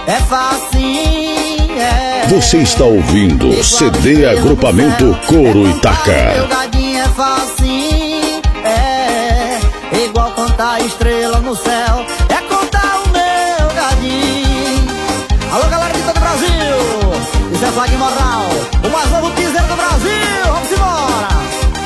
é facinho, é. Você está ouvindo CD Agrupamento Couro Itaca. Meu gadinho é facinho, é. Igual contar estrela no céu, é contar o meu gadinho. Alô, galera de todo o Brasil, isso é Flag Moral, o mais novo piseiro do Brasil, vamos embora.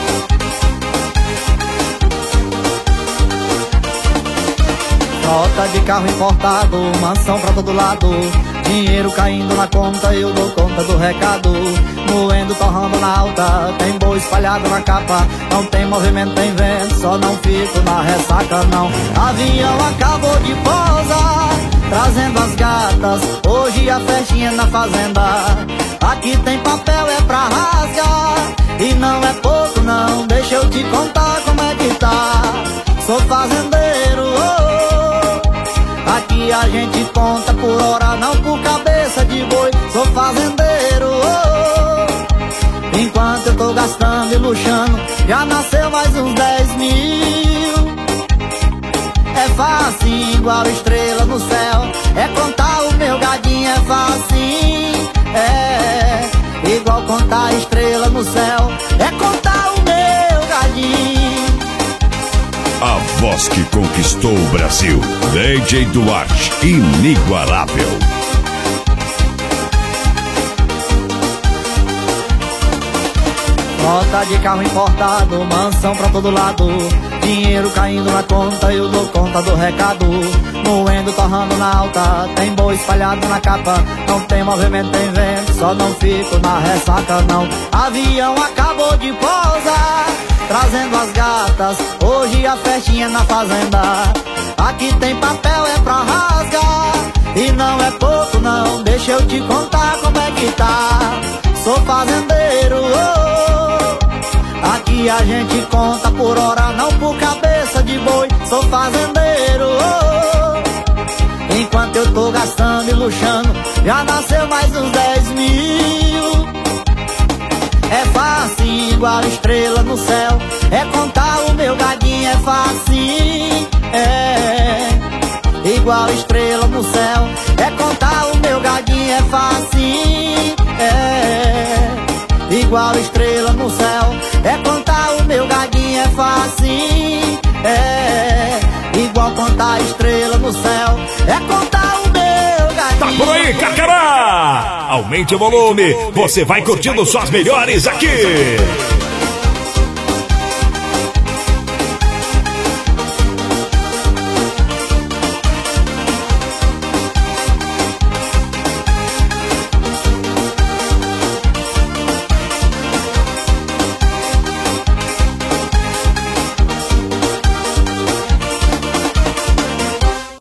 Frota de carro importado, mansão pra todo lado, dinheiro caindo na conta, eu dou conta do recado. Moendo, torrando na alta, tem boi espalhado na capa. Não tem movimento, tem vento, só não fico na ressaca não. Avião acabou de pousar, trazendo as gatas, hoje a festinha na fazenda. Aqui tem papel, é pra rasgar, e não é pouco não, deixa eu te contar como é que tá. Sou fazendeiro, aqui a gente conta por hora, não por cabeça de boi. Sou fazendeiro, enquanto eu tô gastando e luxando, já nasceu mais uns 10 mil. É fácil, igual estrela no céu, é contar o meu gadinho, é fácil, é. Igual contar estrela no céu, é contar o meu gadinho. A voz que conquistou o Brasil, DJ Duarte, inigualável. Frota de carro importado, mansão pra todo lado, dinheiro caindo na conta, eu dou conta do recado. Moendo, torrando na alta, tem boi espalhado na capa. Não tem movimento, tem vento, só não fico na ressaca não. Avião acabou de pousar, trazendo as gatas, hoje a festinha na fazenda. Aqui tem papel, é pra rasgar, e não é pouco não, deixa eu te contar como é que tá. Sou fazendeiro, aqui a gente conta por hora, não por cabeça de boi. Sou fazendeiro, enquanto eu tô gastando e luxando, já nasceu mais uns 10 mil. É fácil, igual estrela no céu, é contar o meu gadinho, é fácil, é. Igual estrela no céu, é contar o meu gadinho, é fácil, é. Igual estrela no céu, é contar o meu gadinho, é fácil, é. Igual contar estrela no céu, é contar o meu gadinho. Tá por aí, Carcará! Aumente o volume, você vai curtindo só as melhores aqui.